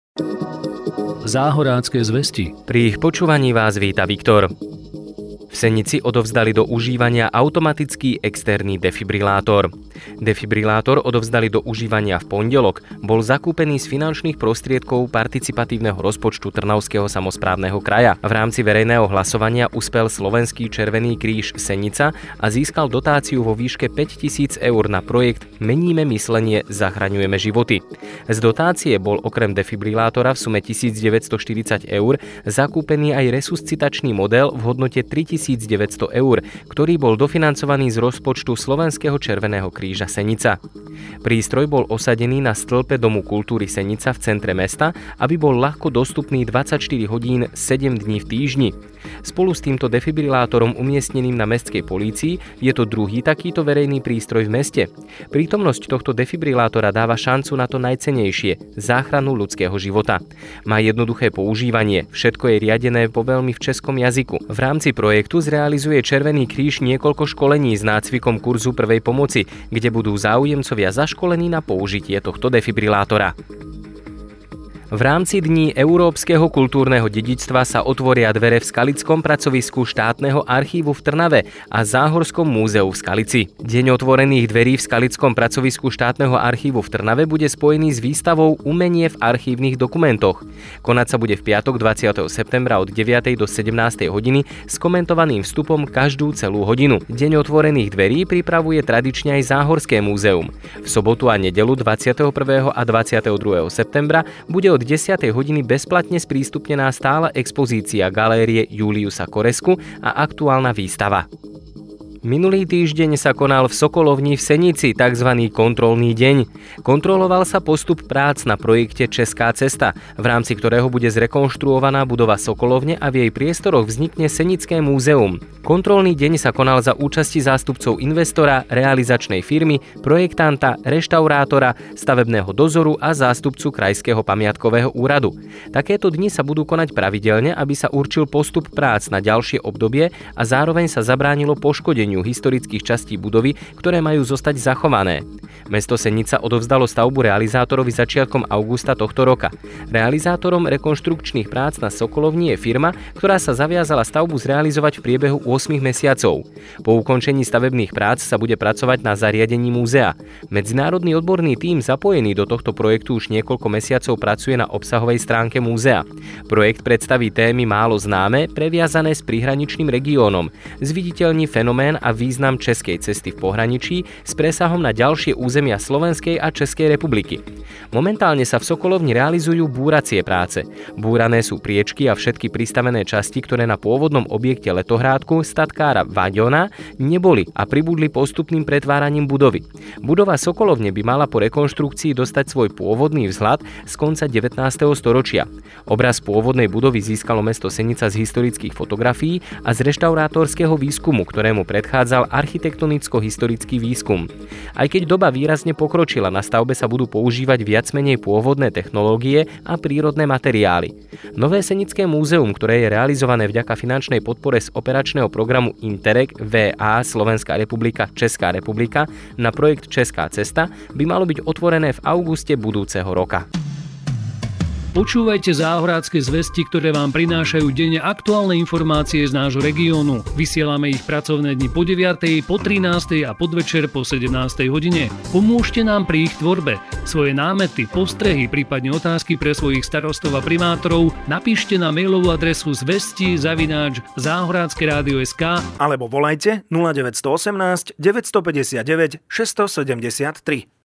Záhorácké zvesti. Pri ich počúvaní vás víta Viktor. V Senici odovzdali do užívania automatický externý defibrilátor. Defibrilátor odovzdali do užívania v pondelok. Bol zakúpený z finančných prostriedkov participatívneho rozpočtu Trnavského samosprávneho kraja. V rámci verejného hlasovania uspel Slovenský Červený kríž Senica a získal dotáciu vo výške 5 000 eur na projekt Meníme myslenie, zachraňujeme životy. Z dotácie bol okrem defibrilátora v sume 1940 eur zakúpený aj resuscitačný model v hodnote 3900 eur, ktorý bol dofinancovaný z rozpočtu Slovenského Červeného kríža Senica. Prístroj bol osadený na stĺpe Domu kultúry Senica v centre mesta, aby bol ľahko dostupný 24 hodín 7 dní v týždni. Spolu s týmto defibrilátorom umiestneným na mestskej polícii je to druhý takýto verejný prístroj v meste. Prítomnosť tohto defibrilátora dáva šancu na to najcennejšie, záchranu ľudského života. Má jednoduché používanie, všetko je riadené po veľmi v českom jazyku. V rámci projektu zrealizuje Červený kríž niekoľko školení s nácvikom kurzu prvej pomoci, kde budú záujemcovia zaškolení na použitie tohto defibrilátora. V rámci Dní európskeho kultúrneho dedičstva sa otvoria dvere v Skalickom pracovisku štátneho archívu v Trnave a Záhorskom múzeu v Skalici. Deň otvorených dverí v Skalickom pracovisku štátneho archívu v Trnave bude spojený s výstavou Umenie v archívnych dokumentoch. Konať sa bude v piatok 20. septembra od 9. do 17. hodiny s komentovaným vstupom každú celú hodinu. Deň otvorených dverí pripravuje tradične aj Záhorské múzeum. V sobotu a nedeľu 21. a 22. septembra bude od 10. hodiny bezplatne sprístupnená stála expozícia galérie Juliusa Koresku a aktuálna výstava. Minulý týždeň sa konal v Sokolovni v Senici tzv. Kontrolný deň. Kontroloval sa postup prác na projekte Česká cesta, v rámci ktorého bude zrekonštruovaná budova Sokolovne a v jej priestoroch vznikne Senické múzeum. Kontrolný deň sa konal za účasti zástupcov investora, realizačnej firmy, projektanta, reštaurátora, stavebného dozoru a zástupcu Krajského pamiatkového úradu. Takéto dni sa budú konať pravidelne, aby sa určil postup prác na ďalšie obdobie a zároveň sa zabránilo poškodeniu historických častí budovy, ktoré majú zostať zachované. Mesto Senica odovzdalo stavbu realizátorovi začiatkom augusta tohto roka. Realizátorom rekonštrukčných prác na Sokolovni je firma, ktorá sa zaviazala stavbu zrealizovať v priebehu 8 mesiacov. Po ukončení stavebných prác sa bude pracovať na zariadení múzea. Medzinárodný odborný tím zapojený do tohto projektu už niekoľko mesiacov pracuje na obsahovej stránke múzea. Projekt predstaví témy málo známe, previazané s prihraničným regiónom, zviditeľní fenomén a význam českej cesty v pohraničí s presahom na ďalšie územia Slovenskej a Českej republiky. Momentálne sa v Sokolovni realizujú búracie práce. Búrané sú priečky a všetky pristavené časti, ktoré na pôvodnom objekte letohrádku statkára Vaďona neboli a pribudli postupným pretváraním budovy. Budova Sokolovne by mala po rekonštrukcii dostať svoj pôvodný vzhľad z konca 19. storočia. Obraz pôvodnej budovy získalo mesto Senica z historických fotografií a z reštaurátorského výskumu, ktorému predchádzal architektonicko-historický výskum. Aj keď doba výrazne pokročila, na stavbe sa budú používať viac menej pôvodné technológie a prírodné materiály. Nové Senické múzeum, ktoré je realizované vďaka finančnej podpore z operačného programu Interreg VA Slovenská republika Česká republika na projekt Česká cesta, by malo byť otvorené v auguste budúceho roka. Počúvajte Záhorácké zvesti, ktoré vám prinášajú denne aktuálne informácie z nášho regiónu. Vysielame ich pracovné dni po 9., po 13. a podvečer po 17. hodine. Pomôžte nám pri ich tvorbe. Svoje námety, postrehy, prípadne otázky pre svojich starostov a primátorov napíšte na mailovú adresu zvesti@zahorackeradio.sk alebo volajte 0918 959 673.